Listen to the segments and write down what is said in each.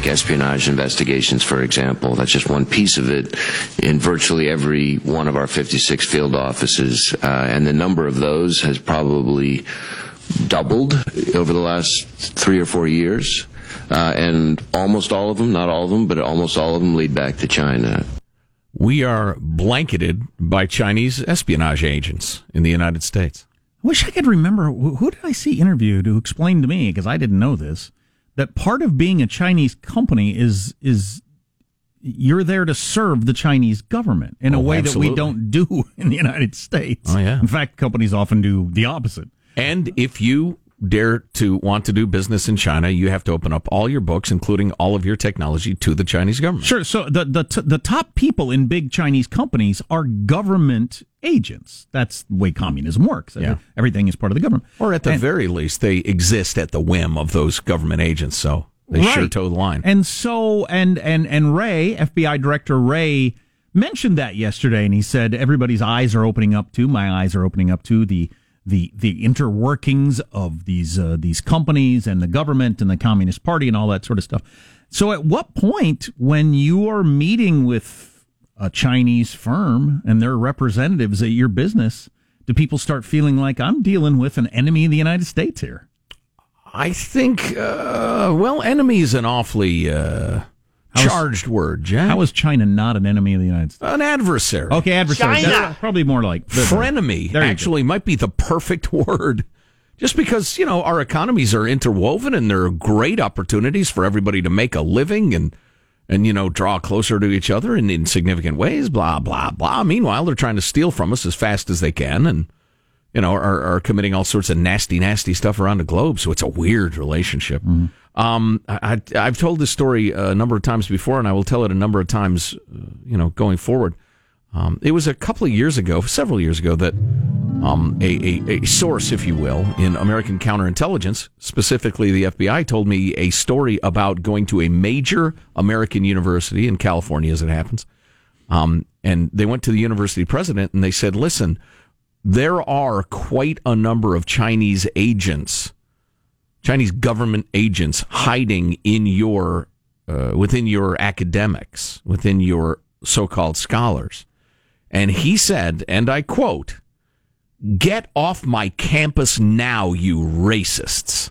like espionage investigations, for example. That's just one piece of it in virtually every one of our 56 field offices. And the number of those has probably doubled over the last 3 or 4 years. And almost all of them, not all of them, but almost all of them lead back to China. We are blanketed by Chinese espionage agents in the United States. I wish I could remember, who did I see interviewed who explained to me, because I didn't know this, that part of being a Chinese company is you're there to serve the Chinese government in a way absolutely. that we don't do in the United States. Oh, yeah. In fact, companies often do the opposite. And if you dare to want to do business in China, you have to open up all your books, including all of your technology, to the Chinese government. Sure. So the top people in big Chinese companies are government agents. That's the way communism works. Yeah. Everything is part of the government. Or at the very least, they exist at the whim of those government agents, so they sure toe the line. And so, and Wray, FBI Director Wray, mentioned that yesterday, and he said everybody's eyes are opening up to, my eyes are opening up to the interworkings of these companies and the government and the Communist Party and all that sort of stuff. So at what point, when you are meeting with a Chinese firm and their representatives at your business, do people start feeling like I'm dealing with an enemy of the United States here? I think, enemy is an awfully charged word, Jack. How is China not an enemy of the United States? An adversary. Okay, adversary. China. That's probably more like frenemy. Actually, might be the perfect word. Just because, our economies are interwoven and there are great opportunities for everybody to make a living and draw closer to each other in significant ways, blah, blah, blah. Meanwhile, they're trying to steal from us as fast as they can and, are committing all sorts of nasty, nasty stuff around the globe. So it's a weird relationship. Mm-hmm. I've told this story a number of times before, and I will tell it a number of times, going forward. It was a couple of years ago, several years ago, that a source, if you will, in American counterintelligence, specifically the FBI, told me a story about going to a major American university in California, as it happens. And they went to the university president, and they said, listen, there are quite a number of Chinese agents, Chinese government agents, hiding in your within your academics, within your so-called scholars. And he said, and I quote, "Get off my campus now, you racists."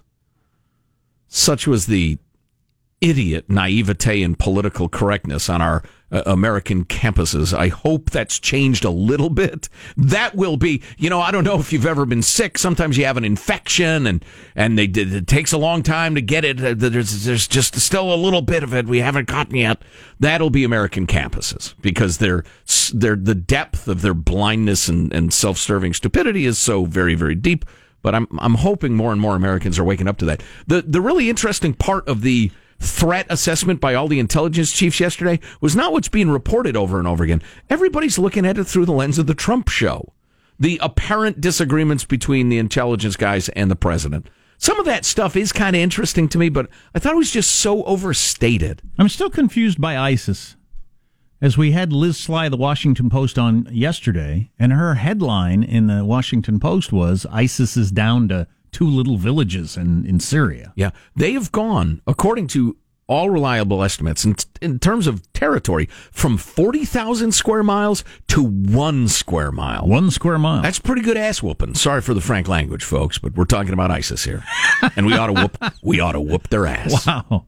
Such was the idiot naivete and political correctness on our American campuses. I hope that's changed a little bit. That will be, I don't know if you've ever been sick. Sometimes you have an infection and it takes a long time to get it. There's just still a little bit of it we haven't gotten yet. That'll be American campuses because they're the depth of their blindness and self-serving stupidity is so very, very deep. But I'm hoping more and more Americans are waking up to that. The really interesting part of the threat assessment by all the intelligence chiefs yesterday was not what's being reported over and over again. Everybody's looking at it through the lens of the Trump show. The apparent disagreements between the intelligence guys and the president. Some of that stuff is kind of interesting to me, but I thought it was just so overstated. I'm still confused by ISIS. As we had Liz Sly of the Washington Post on yesterday, and her headline in the Washington Post was, ISIS is down to 2 little villages in Syria. Yeah, they have gone, according to all reliable estimates, in terms of territory, from 40,000 square miles to 1 square mile. 1 square mile. That's pretty good ass whooping. Sorry for the frank language, folks, but we're talking about ISIS here, and we ought to whoop their ass. Wow.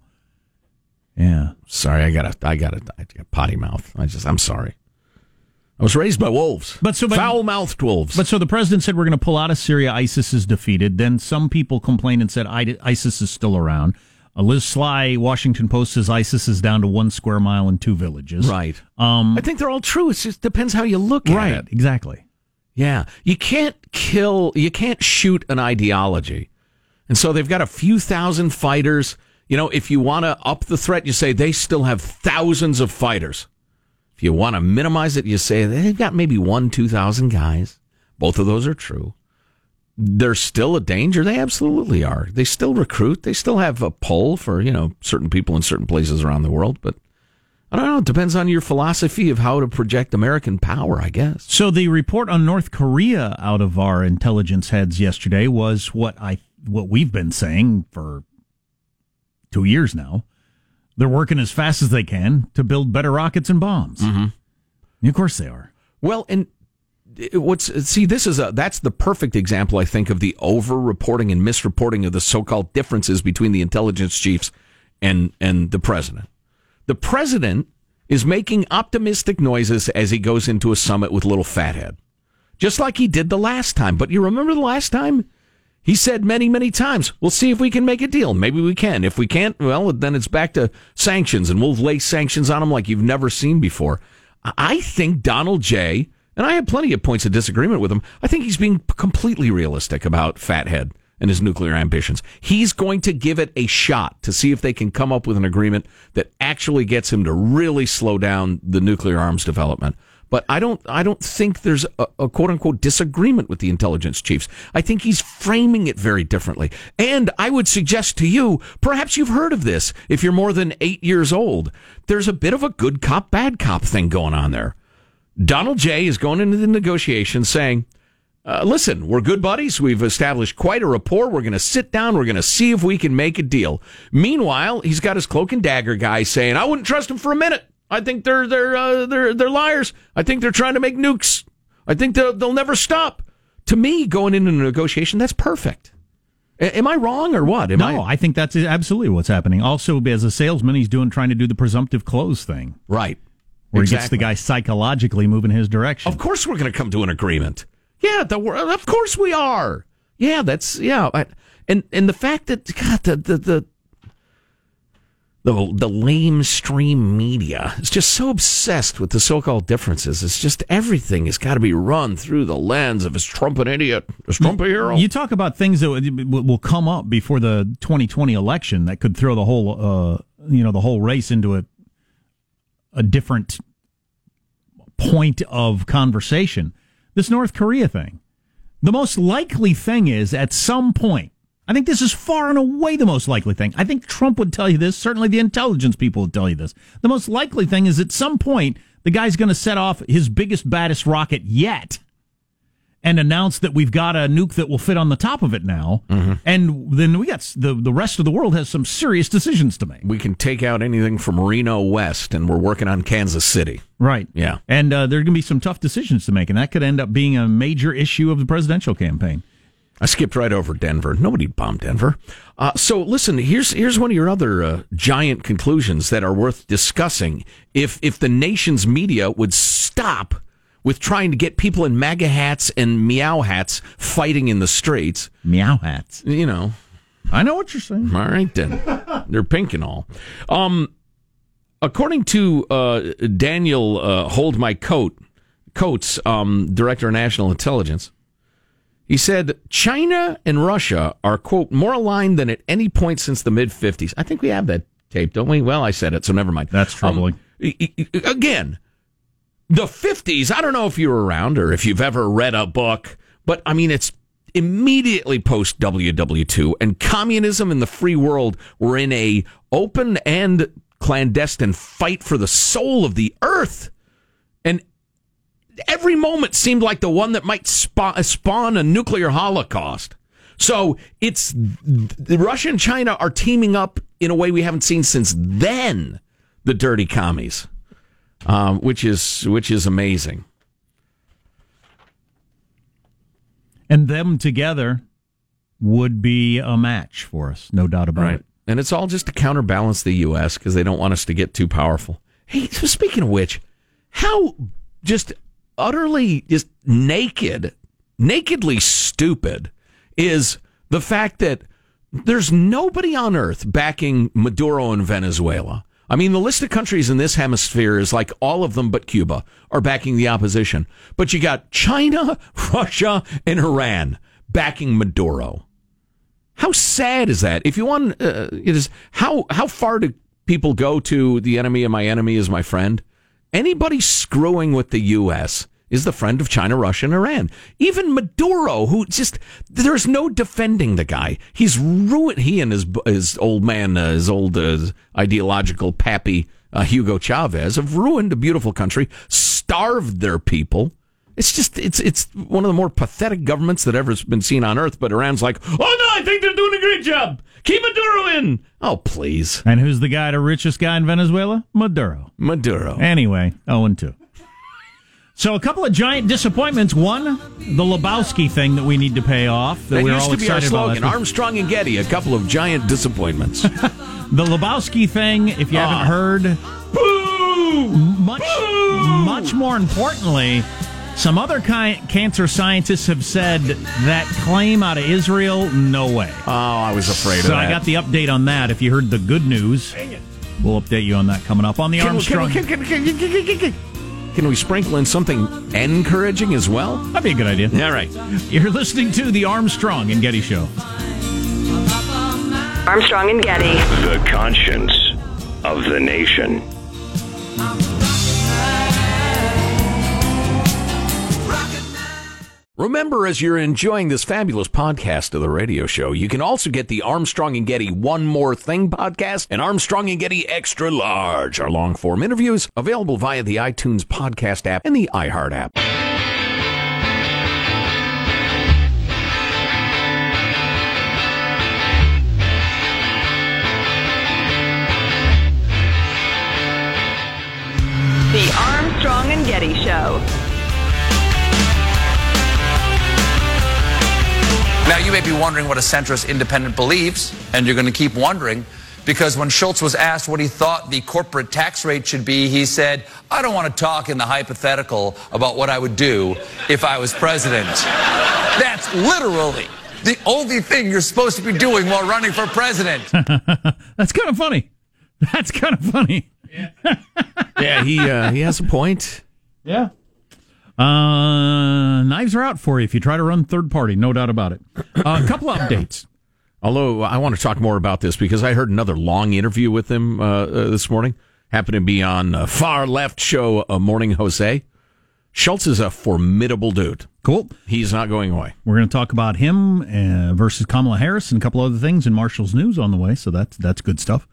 Yeah. Sorry, I got potty mouth. I'm sorry. I was raised by wolves. Foul-mouthed wolves. But so the president said we're going to pull out of Syria. ISIS is defeated. Then some people complained and said ISIS is still around. Liz Sly, Washington Post, says ISIS is down to 1 square mile and 2 villages. Right. I think they're all true. It just depends how you look at it. Right, exactly. Yeah. You can't shoot an ideology. And so they've got a few thousand fighters. If you want to up the threat, you say they still have thousands of fighters. If you want to minimize it, you say they've got maybe 2,000 guys. Both of those are true. They're still a danger. They absolutely are. They still recruit. They still have a pull for, certain people in certain places around the world. But I don't know. It depends on your philosophy of how to project American power, I guess. So the report on North Korea out of our intelligence heads yesterday was what we've been saying for 2 years now. They're working as fast as they can to build better rockets and bombs. Mm-hmm. Of course they are. Well, and that's the perfect example, I think, of the over-reporting and misreporting of the so-called differences between the intelligence chiefs and the president. The president is making optimistic noises as he goes into a summit with little fathead, just like he did the last time. But you remember the last time? He said many, many times, we'll see if we can make a deal. Maybe we can. If we can't, well, then it's back to sanctions, and we'll lay sanctions on them like you've never seen before. I think Donald J., and I have plenty of points of disagreement with him, I think he's being completely realistic about Fathead and his nuclear ambitions. He's going to give it a shot to see if they can come up with an agreement that actually gets him to really slow down the nuclear arms development. But I don't think there's a quote-unquote disagreement with the intelligence chiefs. I think he's framing it very differently. And I would suggest to you, perhaps you've heard of this if you're more than 8 years old. There's a bit of a good cop, bad cop thing going on there. Donald J. is going into the negotiations saying, listen, we're good buddies. We've established quite a rapport. We're going to sit down. We're going to see if we can make a deal. Meanwhile, he's got his cloak and dagger guy saying, I wouldn't trust him for a minute. I think they're liars. I think they're trying to make nukes. I think they'll never stop. To me, going into a negotiation, that's perfect. Am I wrong or what? I think that's absolutely what's happening. Also, as a salesman, he's trying to do the presumptive close thing. Right. Where he gets the guy psychologically moving his direction. Of course we're going to come to an agreement. Yeah, of course we are. Yeah, and the fact that, God, the lamestream media is just so obsessed with the so-called differences. It's just everything has got to be run through the lens of is Trump an idiot? Is Trump a hero? You talk about things that will come up before the 2020 election that could throw the whole race into a different point of conversation. This North Korea thing. The most likely thing is at some point, I think this is far and away the most likely thing. I think Trump would tell you this. Certainly the intelligence people would tell you this. The most likely thing is at some point, the guy's going to set off his biggest, baddest rocket yet and announce that we've got a nuke that will fit on the top of it now. Mm-hmm. And then we got the rest of the world has some serious decisions to make. We can take out anything from Reno west, and we're working on Kansas City. Right. Yeah. And there are going to be some tough decisions to make, and that could end up being a major issue of the presidential campaign. I skipped right over Denver. Nobody bombed Denver. So listen, here's one of your other giant conclusions that are worth discussing. If the nation's media would stop with trying to get people in MAGA hats and meow hats fighting in the streets. Meow hats. You know. I know what you're saying. All right, then. They're pink and all. According to Daniel Hold My Coates, Director of National Intelligence, he said, China and Russia are, quote, more aligned than at any point since the mid-'50s. I think we have that tape, don't we? Well, I said it, so never mind. That's troubling. Again, the 50s, I don't know if you were around or if you've ever read a book, but, I mean, it's immediately post-WW2, and communism and the free world were in a open and clandestine fight for the soul of the earth. And every moment seemed like the one that might spawn a nuclear holocaust. So it's Russia and China are teaming up in a way we haven't seen since then, the dirty commies, which is amazing. And them together would be a match for us, no doubt about it. And it's all just to counterbalance the U.S. because they don't want us to get too powerful. Hey, so speaking of which, how just utterly just nakedly stupid is the fact that there's nobody on earth backing Maduro in Venezuela. I mean, the list of countries in this hemisphere is like all of them but Cuba are backing the opposition. But you got China, Russia, and Iran backing Maduro. How sad is that? If you want, it is how far do people go to the enemy of my enemy is my friend? Anybody screwing with the U.S. is the friend of China, Russia, and Iran. Even Maduro, who just, there's no defending the guy. He's ruined, he and his old man, his old ideological pappy, Hugo Chavez, have ruined a beautiful country, starved their people. It's just, it's one of the more pathetic governments that ever has been seen on earth, but Iran's like, oh no, I think they're doing a great job. Keep Maduro in. Oh, please. And who's the richest guy in Venezuela? Maduro. Anyway, 0-2. So a couple of giant disappointments. One, the Lebowski thing that we need to pay off. That we're used all to be our excited about slogan, Armstrong and Getty, a couple of giant disappointments. The Lebowski thing, if you haven't heard, Boo! much more importantly, some other cancer scientists have said that claim out of Israel, no way. Oh, I was afraid of that. So I got the update on that. If you heard the good news, we'll update you on that coming up on the Armstrong. Can we sprinkle in something encouraging as well? That'd be a good idea. All right. You're listening to the Armstrong and Getty Show. Armstrong and Getty. The conscience of the nation. Remember, as you're enjoying this fabulous podcast of the radio show, you can also get the Armstrong and Getty One More Thing podcast and Armstrong and Getty Extra Large, our long-form interviews, available via the iTunes podcast app and the iHeart app. The Armstrong and Getty Show. Now, you may be wondering what a centrist independent believes, and you're going to keep wondering, because when Schultz was asked what he thought the corporate tax rate should be, he said, I don't want to talk in the hypothetical about what I would do if I was president. That's literally the only thing you're supposed to be doing while running for president. That's kind of funny. That's kind of funny. Yeah, he has a point. Yeah. Knives are out for you if you try to run third party, no doubt about it. A couple of updates. Although I want to talk more about this because I heard another long interview with him this morning. Happened to be on Far Left show, Morning Jose. Schultz is a formidable dude. Cool. He's not going away. We're going to talk about him versus Kamala Harris and a couple other things in Marshall's News on the way, so that's good stuff.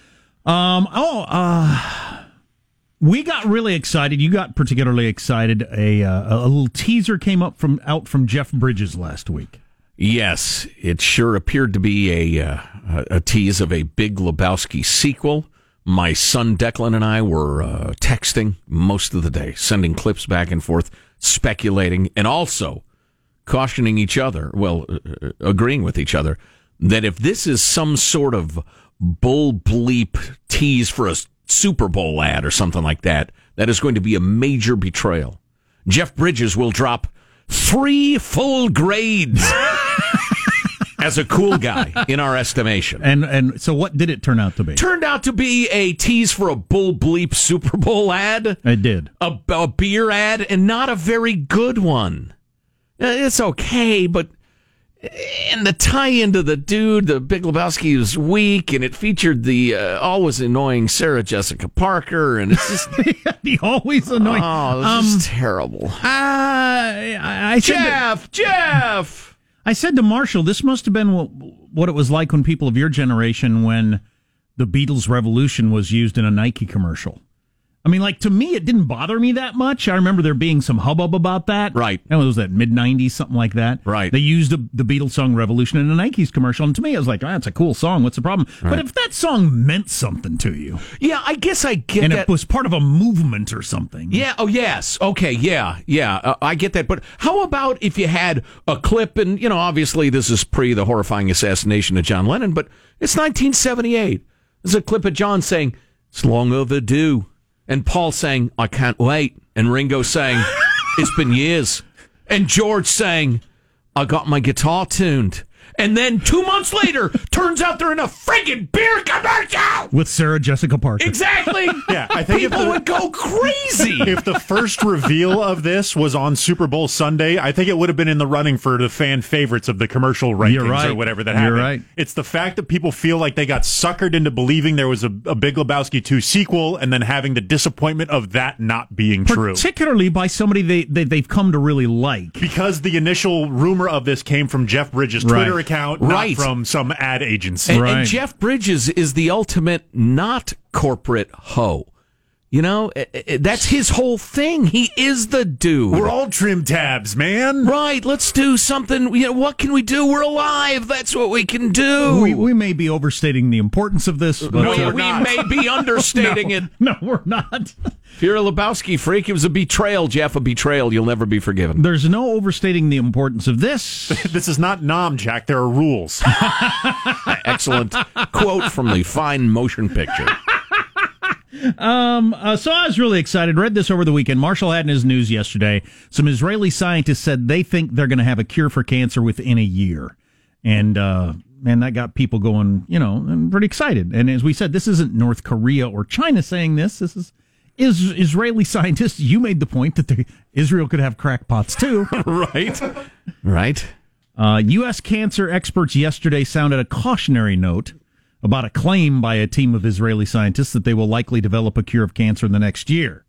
We got really excited. You got particularly excited. A little teaser came out from Jeff Bridges last week. Yes, it sure appeared to be a tease of a Big Lebowski sequel. My son Declan and I were texting most of the day, sending clips back and forth, speculating, and also cautioning each other, agreeing with each other, that if this is some sort of bull bleep tease for a Super Bowl ad or something like that, that is going to be a major betrayal. Jeff Bridges will drop 3 full grades as a cool guy in our estimation. And so what did it turn out to be? Turned out to be a tease for a bull bleep Super Bowl ad. It did. A beer ad, and not a very good one. It's okay, but and the tie-in to the dude, the Big Lebowski, was weak, and it featured the always annoying Sarah Jessica Parker, and it's just the always annoying. Oh, it's just terrible. Jeff. I said to Marshall, this must have been what it was like when people of your generation, when the Beatles Revolution was used in a Nike commercial. I mean, to me, it didn't bother me that much. I remember there being some hubbub about that. Right. And it was that mid-'90s, something like that. Right. They used the Beatles song Revolution in a Nike's commercial, and to me, I was like, that's a cool song. What's the problem? Right. But if that song meant something to you. Yeah, I guess I get and that. And it was part of a movement or something. Yeah, oh, yes. Okay, yeah. I get that. But how about if you had a clip, and, obviously this is pre the horrifying assassination of John Lennon, but it's 1978. There's a clip of John saying, it's long overdue. And Paul saying, I can't wait. And Ringo saying, it's been years. And George saying, I got my guitar tuned. And then 2 months later, turns out they're in a friggin' beer commercial! With Sarah Jessica Parker. Exactly! Yeah, I think people would go crazy! If the first reveal of this was on Super Bowl Sunday, I think it would have been in the running for the fan favorites of the commercial rankings or whatever that happened. You're right. It's the fact that people feel like they got suckered into believing there was a Big Lebowski 2 sequel and then having the disappointment of that not being true. Particularly by somebody they've come to really like. Because the initial rumor of this came from Jeff Bridges' Twitter account, not from some ad agency. And Jeff Bridges is the ultimate not corporate hoe. You know, that's his whole thing. He is the dude. We're all trim tabs, man. Right, let's do something. You know, what can we do? We're alive. That's what we can do. We may be overstating the importance of this. But, we may be understating it. No, we're not. If you're a Lebowski freak, it was a betrayal, Jeff, a betrayal. You'll never be forgiven. There's no overstating the importance of this. This is not Nom, Jack. There are rules. Excellent quote from the fine motion picture. So I was really excited. Read this over the weekend. Marshall had in his news yesterday, some Israeli scientists said they think they're going to have a cure for cancer within a year. And, man, that got people going, pretty excited. And as we said, this isn't North Korea or China saying this. This is Israeli scientists. You made the point that Israel could have crackpots too. Right. U.S. cancer experts yesterday sounded a cautionary note about a claim by a team of Israeli scientists that they will likely develop a cure of cancer in the next year.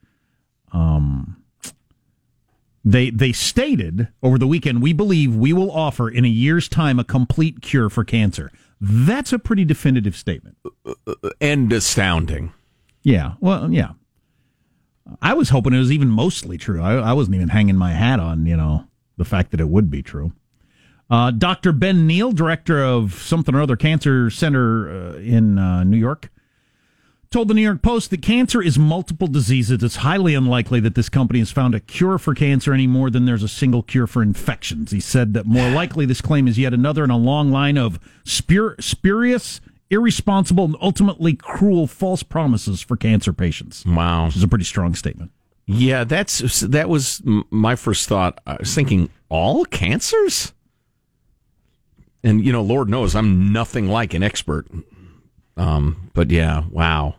They stated over the weekend, we believe we will offer in a year's time a complete cure for cancer. That's a pretty definitive statement. And astounding. Yeah, well, yeah. I was hoping it was even mostly true. I wasn't even hanging my hat on, the fact that it would be true. Dr. Ben Neal, director of something or other cancer center in New York, told the New York Post that cancer is multiple diseases. It's highly unlikely that this company has found a cure for cancer any more than there's a single cure for infections. He said that more likely this claim is yet another in a long line of spurious, irresponsible, and ultimately cruel false promises for cancer patients. Wow. Which is a pretty strong statement. Yeah, that was my first thought. I was thinking, all cancers? And, Lord knows I'm nothing like an expert. But yeah, wow.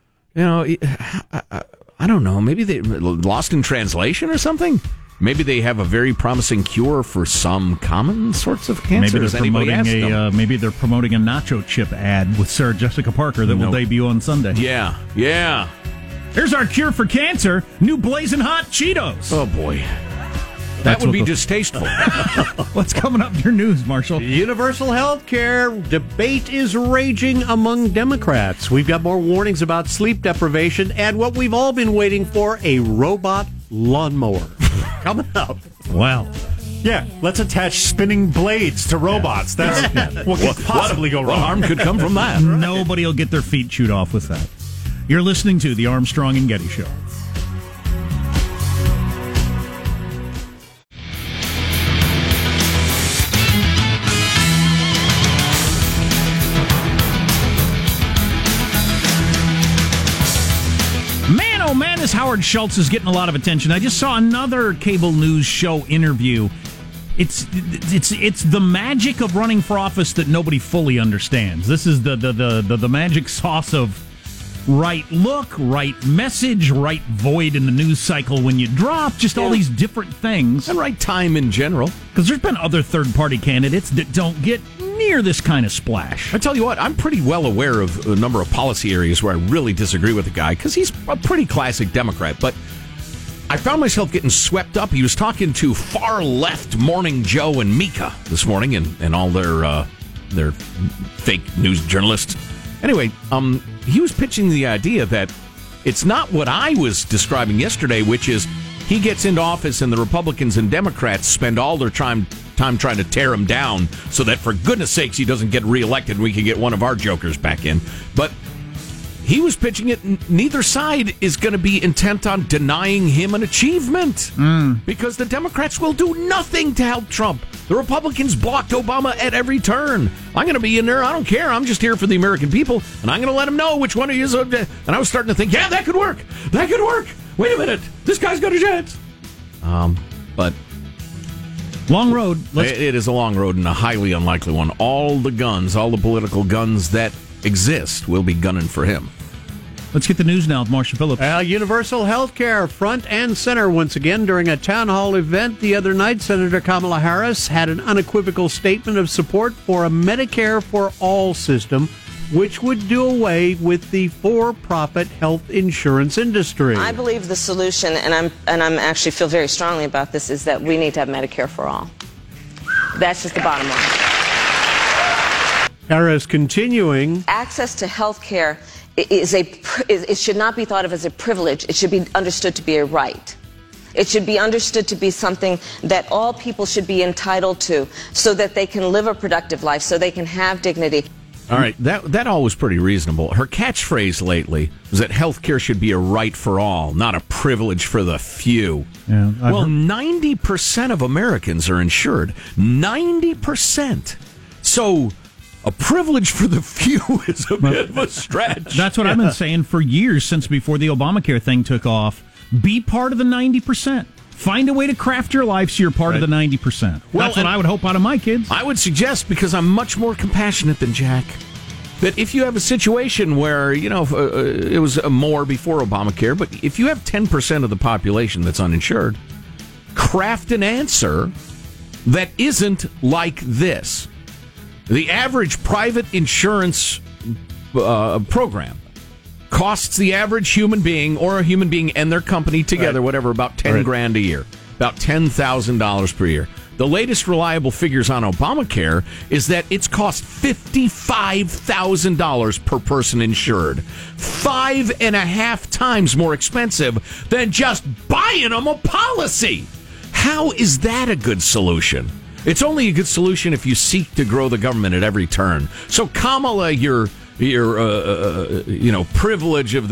I don't know. Maybe they lost in translation or something? Maybe they have a very promising cure for some common sorts of cancer. Maybe they're promoting a nacho chip ad with Sarah Jessica Parker that will debut on Sunday. Yeah. Here's our cure for cancer, new blazing hot Cheetos. Oh, boy. That would be distasteful. What's coming up in your news, Marshall? Universal health care debate is raging among Democrats. We've got more warnings about sleep deprivation and what we've all been waiting for, a robot lawnmower. Coming up. Wow. Yeah, let's attach spinning blades to robots. That's what could possibly go wrong. What harm could come from that? Nobody will get their feet chewed off with that. You're listening to The Armstrong and Getty Show. Oh man, this Howard Schultz is getting a lot of attention. I just saw another cable news show interview. It's the magic of running for office that nobody fully understands. This is the magic sauce of right look, right message, right void in the news cycle when you drop, just all these different things. And right time in general. Because there's been other third-party candidates that don't get near this kind of splash. I tell you what, I'm pretty well aware of a number of policy areas where I really disagree with the guy, because he's a pretty classic Democrat, but I found myself getting swept up. He was talking to far-left Morning Joe and Mika this morning and all their fake news journalists. Anyway, he was pitching the idea that it's not what I was describing yesterday, which is he gets into office and the Republicans and Democrats spend all their time trying to tear him down so that, for goodness sakes, he doesn't get reelected and we can get one of our jokers back in. But he was pitching it, neither side is going to be intent on denying him an achievement because the Democrats will do nothing to help Trump. The Republicans blocked Obama at every turn. I'm going to be in there. I don't care. I'm just here for the American people, and I'm going to let them know which one he is. And I was starting to think, yeah, that could work. That could work. Wait a minute. This guy's got a chance. But long road. It is a long road and a highly unlikely one. All the political guns that exist will be gunning for him. Let's get the news now with Marshall Phillips. Universal health care front and center once again during a town hall event the other night. Senator Kamala Harris had an unequivocal statement of support for a Medicare for All system, which would do away with the for-profit health insurance industry. I believe the solution, and I'm actually feel very strongly about this, is that we need to have Medicare for all. That's just the bottom line. Harris continuing. Access to health care it should not be thought of as a privilege. It should be understood to be a right. It should be understood to be something that all people should be entitled to so that they can live a productive life, so they can have dignity. All right, that all was pretty reasonable. Her catchphrase lately was that health care should be a right for all, not a privilege for the few. Yeah, well, 90% of Americans are insured. 90%. So a privilege for the few is a bit of a stretch. That's what I've been saying for years, since before the Obamacare thing took off. Be part of the 90%. Find a way to craft your life so you're part of the 90%. Well, that's what I would hope out of my kids. I would suggest, because I'm much more compassionate than Jack, that if you have a situation where, it was more before Obamacare, but if you have 10% of the population that's uninsured, craft an answer that isn't like this. The average private insurance program costs the average human being or a human being and their company together, whatever, about $10,000 a year, about $10,000 per year. The latest reliable figures on Obamacare is that it's cost $55,000 per person insured, 5.5 times more expensive than just buying them a policy. How is that a good solution? It's only a good solution if you seek to grow the government at every turn. So Kamala, your privilege of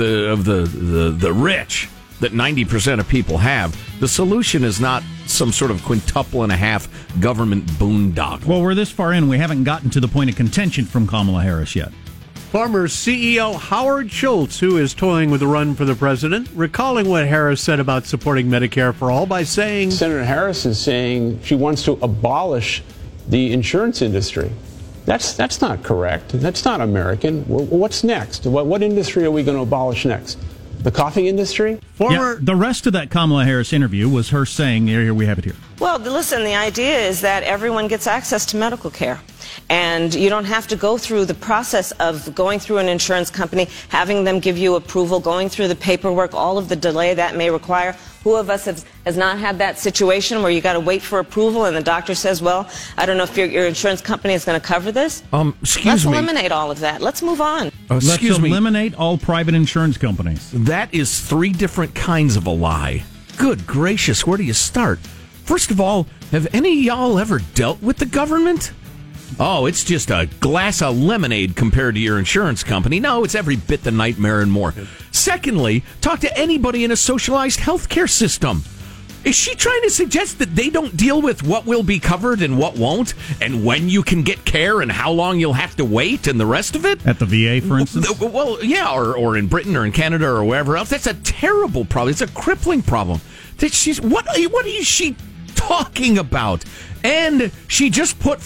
the rich that 90% of people have. The solution is not some sort of quintuple and a half government boondoggle. Well, we're this far in, we haven't gotten to the point of contention from Kamala Harris yet. Former CEO Howard Schultz, who is toying with a run for the president, recalling what Harris said about supporting Medicare for all by saying, Senator Harris is saying she wants to abolish the insurance industry. That's not correct. That's not American. What's next? What industry are we going to abolish next? The coffee industry? The rest of that Kamala Harris interview was her saying, here we have it here. Well, listen, the idea is that everyone gets access to medical care. And you don't have to go through the process of going through an insurance company, having them give you approval, going through the paperwork, all of the delay that may require. Who of us has not had that situation where you got to wait for approval and the doctor says, well, I don't know if your insurance company is going to cover this? Let's eliminate all of that. Let's move on. Let's eliminate all private insurance companies. That is 3 different kinds of a lie. Good gracious, where do you start? First of all, have any of y'all ever dealt with the government? Oh, it's just a glass of lemonade compared to your insurance company. No, it's every bit the nightmare and more. Secondly, talk to anybody in a socialized healthcare system. Is she trying to suggest that they don't deal with what will be covered and what won't, and when you can get care and how long you'll have to wait and the rest of it? At the VA, for instance? Well, yeah, or in Britain or in Canada or wherever else. That's a terrible problem. It's a crippling problem. What is she talking about? And she just put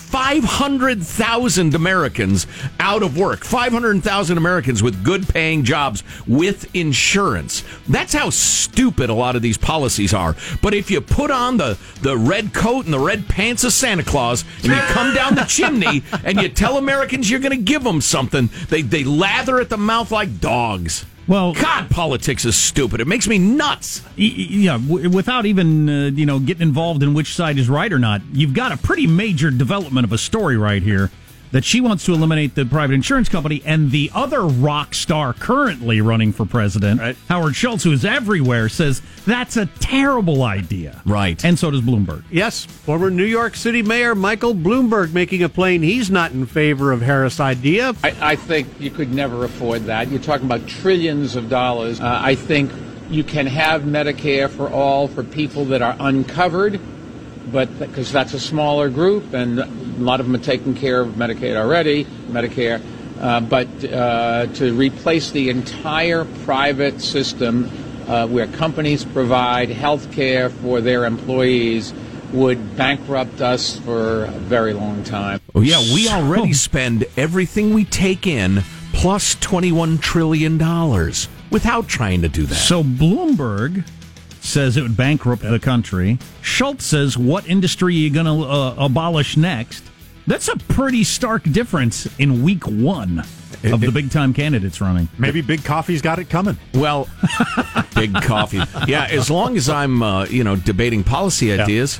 500,000 Americans out of work. 500,000 Americans with good-paying jobs with insurance. That's how stupid a lot of these policies are. But if you put on the red coat and the red pants of Santa Claus and you come down the chimney and you tell Americans you're going to give them something, they lather at the mouth like dogs. Well, God, politics is stupid. It makes me nuts. Yeah, without even getting involved in which side is right or not, you've got a pretty major development of a story right here that she wants to eliminate the private insurance company, and the other rock star currently running for president, Howard Schultz, who is everywhere, says that's a terrible idea. Right. And so does Bloomberg. Yes, former New York City Mayor Michael Bloomberg making it plain he's not in favor of Harris' idea. I think you could never afford that. You're talking about trillions of dollars. I think you can have Medicare for all for people that are uncovered, but because that's a smaller group, and a lot of them are taking care of Medicaid already, Medicare. But to replace the entire private system where companies provide health care for their employees would bankrupt us for a very long time. Oh, yeah, we already spend everything we take in plus $21 trillion without trying to do that. So Bloomberg says it would bankrupt the country. Schultz says, what industry are you going to abolish next? That's a pretty stark difference in week 1 of the big-time candidates running. Maybe Big Coffee's got it coming. Well, Big Coffee. Yeah, as long as I'm, debating policy ideas,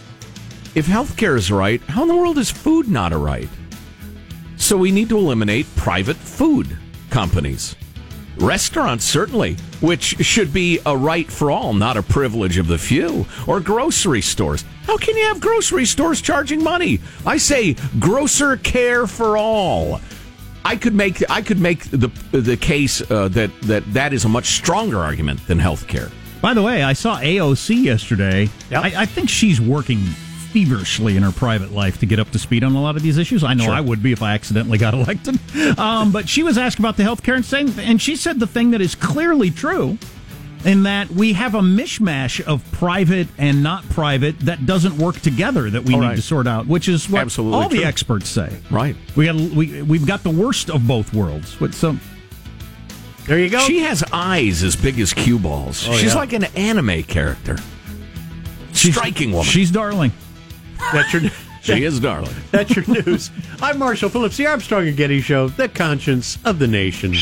if healthcare is right, how in the world is food not a right? So we need to eliminate private food companies. Restaurants, certainly, which should be a right for all, not a privilege of the few. Or grocery stores. How can you have grocery stores charging money? I say grocer care for all. I could make the case that is a much stronger argument than health care. By the way, I saw AOC yesterday. Yep. I think she's working feverishly in her private life to get up to speed on a lot of these issues. I know I would be if I accidentally got elected. But she was asked about the health care and she said the thing that is clearly true, in that we have a mishmash of private and not private that doesn't work together that we need to sort out, which is what absolutely all the experts say. Right. We've got the worst of both worlds. There you go. She has eyes as big as cue balls. She's like an anime character. Striking woman. She's darling. That's your. She is darling. That's your news. I'm Marshall Phillips, the Armstrong and Getty Show, the conscience of the nation.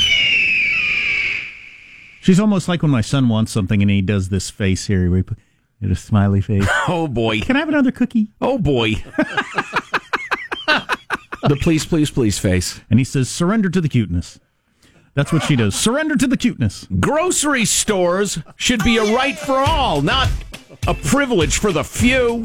She's almost like when my son wants something and he does this face here. We put a smiley face. Oh, boy. Can I have another cookie? Oh, boy. The please, please, please face. And he says, surrender to the cuteness. That's what she does. Surrender to the cuteness. Grocery stores should be a right for all, not a privilege for the few.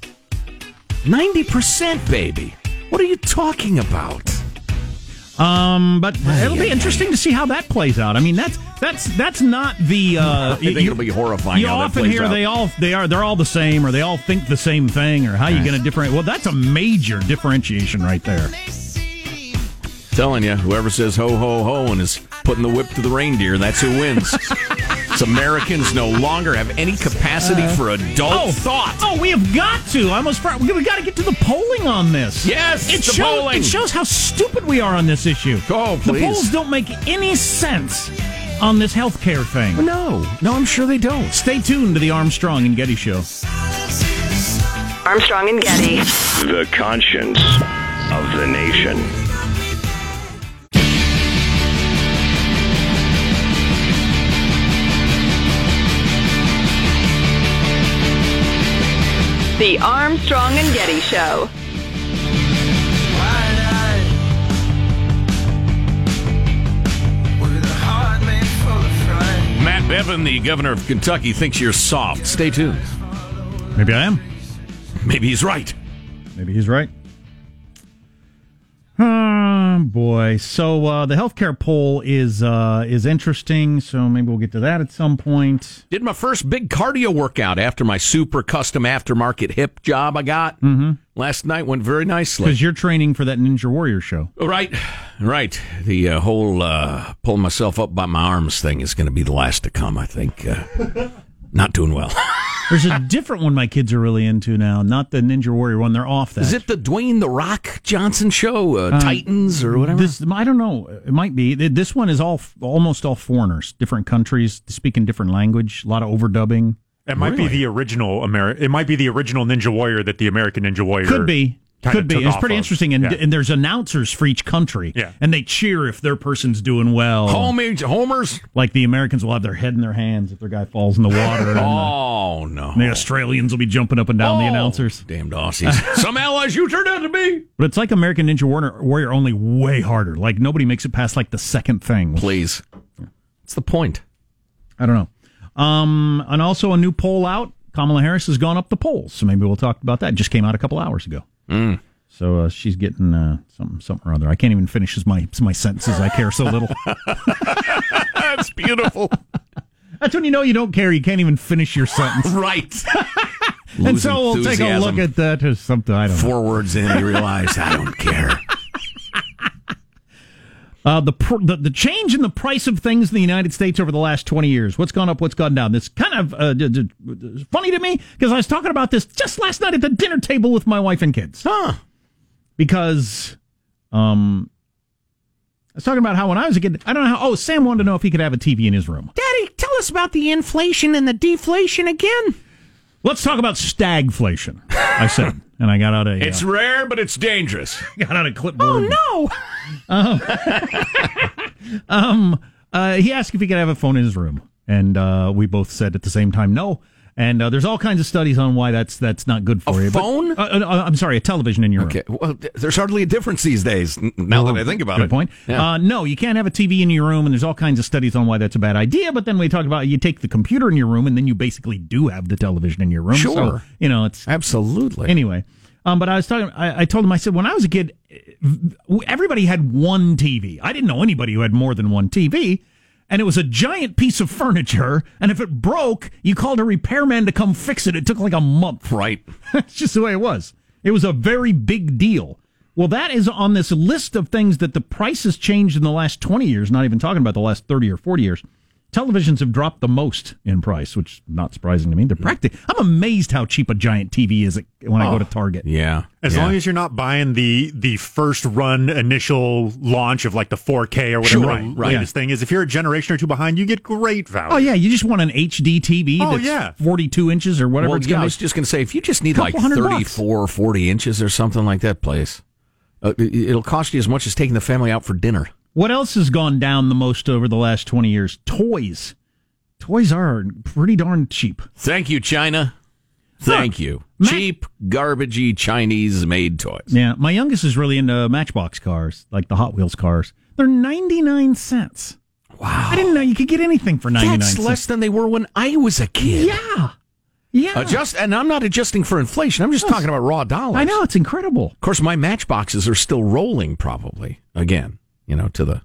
90%, baby. What are you talking about? But it'll be interesting to see how that plays out. I mean, that's not the. I think it'll be horrifying. You often hear they're all the same, or they all think the same thing, or how you going to differentiate. Well, that's a major differentiation right there. Telling you, whoever says ho ho ho and is putting the whip to the reindeer, that's who wins. It's Americans no longer have any capacity for adult thought. Oh, we have got to. We've got to get to the polling on this. Yes, polling. It shows how stupid we are on this issue. Oh, please. The polls don't make any sense on this health care thing. No, I'm sure they don't. Stay tuned to the Armstrong and Getty Show. Armstrong and Getty. The conscience of the nation. The Armstrong and Getty Show. Matt Bevin, the governor of Kentucky, thinks you're soft. Stay tuned. Maybe I am. Maybe he's right. Maybe he's right. Oh, boy. So the healthcare poll is interesting, so maybe we'll get to that at some point. Did my first big cardio workout after my super custom aftermarket hip job I got. Last night went very nicely. Because you're training for that Ninja Warrior show. Right. The whole pulling myself up by my arms thing is going to be the last to come, I think. Not doing well. There's a different one my kids are really into now, not the Ninja Warrior one. They're off that. Is it the Dwayne The Rock Johnson show, Titans or whatever? I don't know. It might be. This one is almost all foreigners, different countries, speaking different language, a lot of overdubbing. It might be the original It might be the original Ninja Warrior that the American Ninja Warrior could be. It's pretty interesting, and there's announcers for each country, and they cheer if their person's doing well. Homers, like the Americans will have their head in their hands if their guy falls in the water. No! And the Australians will be jumping up and down the announcers. Damned Aussies! Some allies you turned out to be. But it's like American Ninja Warrior, only way harder. Like nobody makes it past like the second thing. Please, what's the point? I don't know. And also a new poll out. Kamala Harris has gone up the polls, so maybe we'll talk about that. It just came out a couple hours ago. So she's getting something or other. I can't even finish my sentences. I care so little. That's beautiful. That's when you know you don't care. You can't even finish your sentence. Right. And so we'll take a look at that or something. I don't know. 4 words in, you realize I don't care. The change in the price of things in the United States over the last 20 years. What's gone up, what's gone down. It's kind of funny to me because I was talking about this just last night at the dinner table with my wife and kids. Because I was talking about how when I was a kid, I don't know how, Sam wanted to know if he could have a TV in his room. Daddy, tell us about the inflation and the deflation again. Let's talk about stagflation, I said. And I got out a... It's rare, but it's dangerous. Got out a clipboard. Oh, no! He asked if he could have a phone in his room. And we both said at the same time, no. And there's all kinds of studies on why that's not good for you. Phone? I'm sorry, a television in your room. Okay. Well, there's hardly a difference these days, now that I think about it. Good point. Yeah. No, you can't have a TV in your room, and there's all kinds of studies on why that's a bad idea. But then we talk about you take the computer in your room, and then you basically do have the television in your room. Sure. So, it's... Absolutely. Anyway, but I was talking, I told him, I said, when I was a kid, everybody had one TV. I didn't know anybody who had more than one TV. And it was a giant piece of furniture, and if it broke, you called a repairman to come fix it. It took like a month. Right. That's just the way it was. It was a very big deal. Well, that is on this list of things that the price has changed in the last 20 years, not even talking about the last 30 or 40 years. Televisions have dropped the most in price, which is not surprising to me. They're I'm amazed how cheap a giant TV is when I go to Target. Yeah. As long as you're not buying the first run initial launch of like the 4K or whatever the latest thing is. If you're a generation or two behind, you get great value. Oh, yeah. You just want an HD TV that's 42 inches or whatever it's going to be. I was just going to say, if you just need like 34 or 40 inches or something like that, place, it'll cost you as much as taking the family out for dinner. What else has gone down the most over the last 20 years? Toys. Toys are pretty darn cheap. Thank you, China. Thank you. Cheap, garbagey, Chinese-made toys. Yeah, my youngest is really into Matchbox cars, like the Hot Wheels cars. They're 99 cents. Wow. I didn't know you could get anything for 99 cents. That's less than they were when I was a kid. Yeah. Yeah. And I'm not adjusting for inflation. I'm just talking about raw dollars. I know, it's incredible. Of course, my Matchboxes are still rolling, probably, again. To the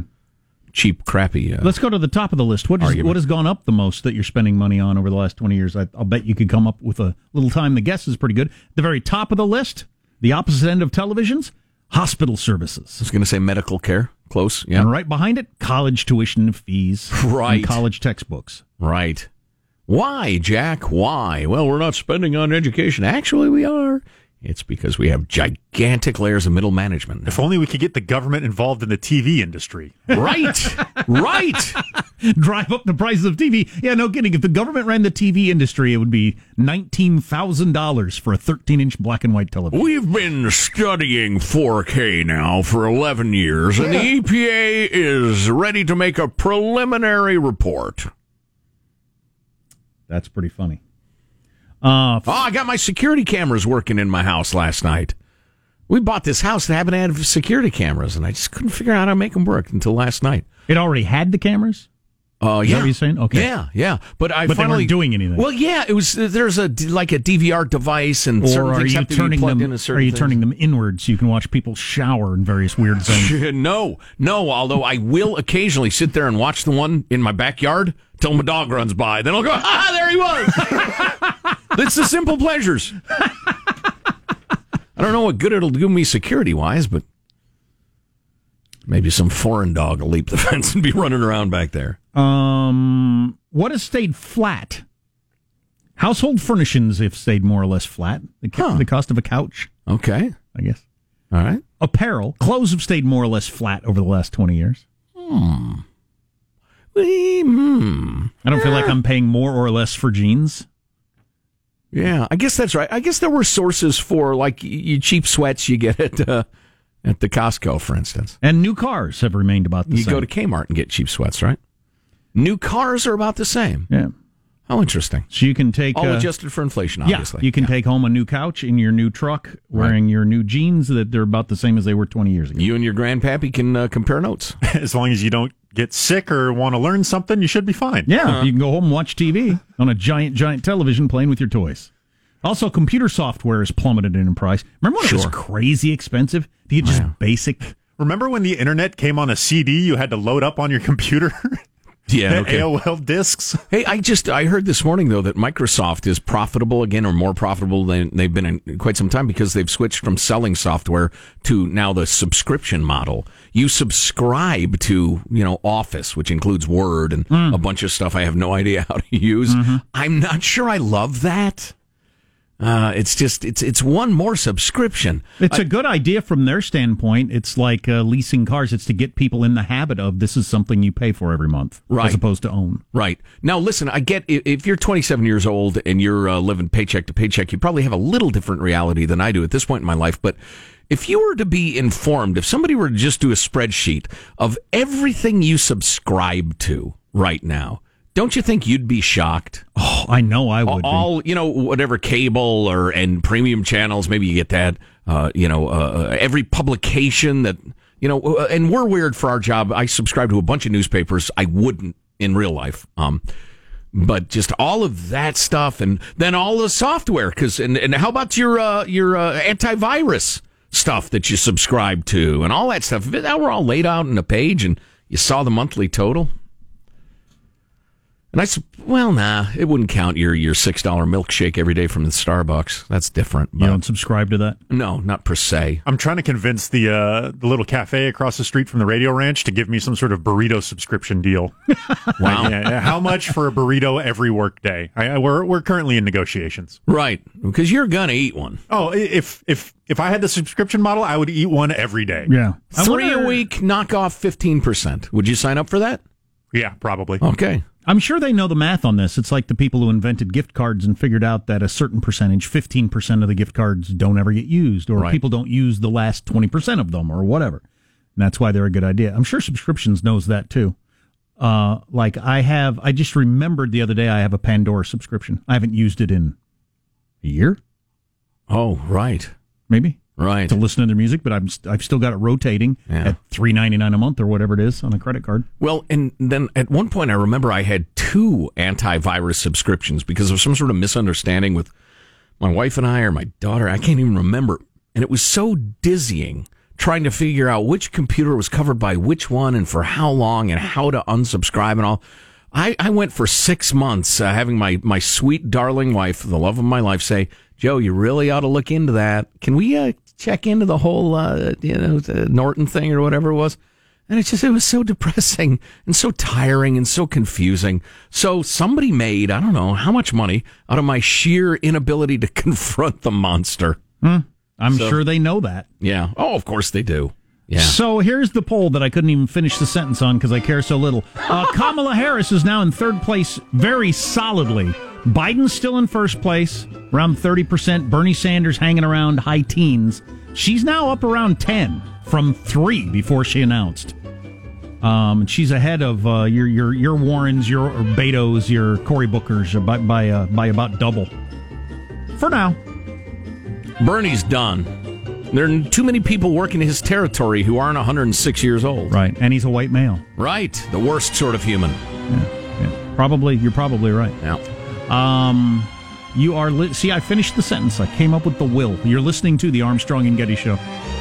cheap, crappy. Let's go to the top of the list. What has gone up the most that you're spending money on over the last 20 years? I'll bet you could come up with a little time. The guess is pretty good. The very top of the list, the opposite end of televisions, hospital services. I was going to say medical care. Close, yeah. And right behind it, college tuition fees. Right. And college textbooks. Right. Why, Jack? Why? Well, we're not spending on education. Actually, we are. It's because we have gigantic layers of middle management now. If only we could get the government involved in the TV industry. Right. Right. Drive up the prices of TV. Yeah, no kidding. If the government ran the TV industry, it would be $19,000 for a 13-inch black and white television. We've been studying 4K now for 11 years, and the EPA is ready to make a preliminary report. That's pretty funny. I got my security cameras working in my house last night. We bought this house that happened to have security cameras, and I just couldn't figure out how to make them work until last night. It already had the cameras? Yeah. Is that what you're saying? Okay. Yeah. But finally, they weren't doing anything. Well, yeah, it was. There's a DVR device, and certain things have to be plugged into certain things. Turning them inwards so you can watch people shower in various weird zones? No. Although I will occasionally sit there and watch the one in my backyard till my dog runs by. Then I'll go, there he was. It's the simple pleasures. I don't know what good it'll do me security-wise, but maybe some foreign dog will leap the fence and be running around back there. What has stayed flat? Household furnishings have stayed more or less flat. The cost of a couch. Okay. I guess. All right. Apparel. Clothes have stayed more or less flat over the last 20 years. I don't feel like I'm paying more or less for jeans. Yeah, I guess that's right. I guess there were sources for, like, you cheap sweats you get at the Costco, for instance. And new cars have remained about the same. You go to Kmart and get cheap sweats, right? New cars are about the same. Yeah. How interesting. So you can take... All adjusted for inflation, obviously. Yeah, you can take home a new couch in your new truck wearing your new jeans that they're about the same as they were 20 years ago. You and your grandpappy can compare notes. As long as you don't get sick or want to learn something, you should be fine. Yeah, you can go home and watch TV on a giant television playing with your toys. Also, computer software has plummeted in price. Remember when it was crazy expensive to get just basic? Remember when the internet came on a CD you had to load up on your computer? Yeah, okay. AOL discs. Hey, I heard this morning, though, that Microsoft is profitable again, or more profitable than they've been in quite some time, because they've switched from selling software to now the subscription model. You subscribe to, Office, which includes Word and a bunch of stuff I have no idea how to use. Mm-hmm. I'm not sure I love that. It's one more subscription. It's a good idea from their standpoint. It's like leasing cars. It's to get people in the habit of this is something you pay for every month, as opposed to own. Right. Now, listen, I get if you're 27 years old and you're living paycheck to paycheck, you probably have a little different reality than I do at this point in my life. But if you were to be informed, if somebody were to just do a spreadsheet of everything you subscribe to right now, don't you think you'd be shocked? Oh, I know I would. All whatever cable and premium channels, maybe you get that. Every publication that and we're weird for our job. I subscribe to a bunch of newspapers. I wouldn't in real life. But just all of that stuff, and then all the software. And how about your antivirus stuff that you subscribe to, and all that stuff? Now we're all laid out in a page, and you saw the monthly total. And it wouldn't count your $6 milkshake every day from the Starbucks. That's different. You don't subscribe to that? No, not per se. I'm trying to convince the little cafe across the street from the Radio Ranch to give me some sort of burrito subscription deal. Wow. How much for a burrito every work day? We're currently in negotiations. Right, because you're gonna eat one. Oh, if I had the subscription model, I would eat one every day. Yeah. 3 a week, knock off 15%. Would you sign up for that? Yeah, probably. Okay. I'm sure they know the math on this. It's like the people who invented gift cards and figured out that a certain percentage, 15% of the gift cards don't ever get used, or people don't use the last 20% of them, or whatever. And that's why they're a good idea. I'm sure subscriptions knows that too. I just remembered the other day I have a Pandora subscription. I haven't used it in a year. Oh, right. Maybe. Right. To listen to their music, but I've still got it rotating at $3.99 a month or whatever it is on a credit card. Well, and then at one point I remember I had 2 antivirus subscriptions because of some sort of misunderstanding with my wife and I, or my daughter. I can't even remember. And it was so dizzying trying to figure out which computer was covered by which one and for how long and how to unsubscribe and all. I went for 6 months having my sweet, darling wife, the love of my life, say, Joe, you really ought to look into that. Can we check into the whole, the Norton thing or whatever it was? And it was so depressing and so tiring and so confusing. So somebody made, I don't know how much money out of my sheer inability to confront the monster. I'm sure they know that. Yeah. Oh, of course they do. Yeah. So here's the poll that I couldn't even finish the sentence on because I care so little. Kamala Harris is now in third place very solidly. Biden's still in first place, around 30%. Bernie Sanders hanging around high teens. She's now up around 10 from 3 before she announced. She's ahead of your Warrens, your Beto's, your Cory Bookers by about double. For now. Bernie's done. There are too many people working his territory who aren't 106 years old. Right, and he's a white male. Right, the worst sort of human. Yeah. You're probably right. Yeah. You are. See, I finished the sentence. I came up with the will. You're listening to the Armstrong and Getty Show.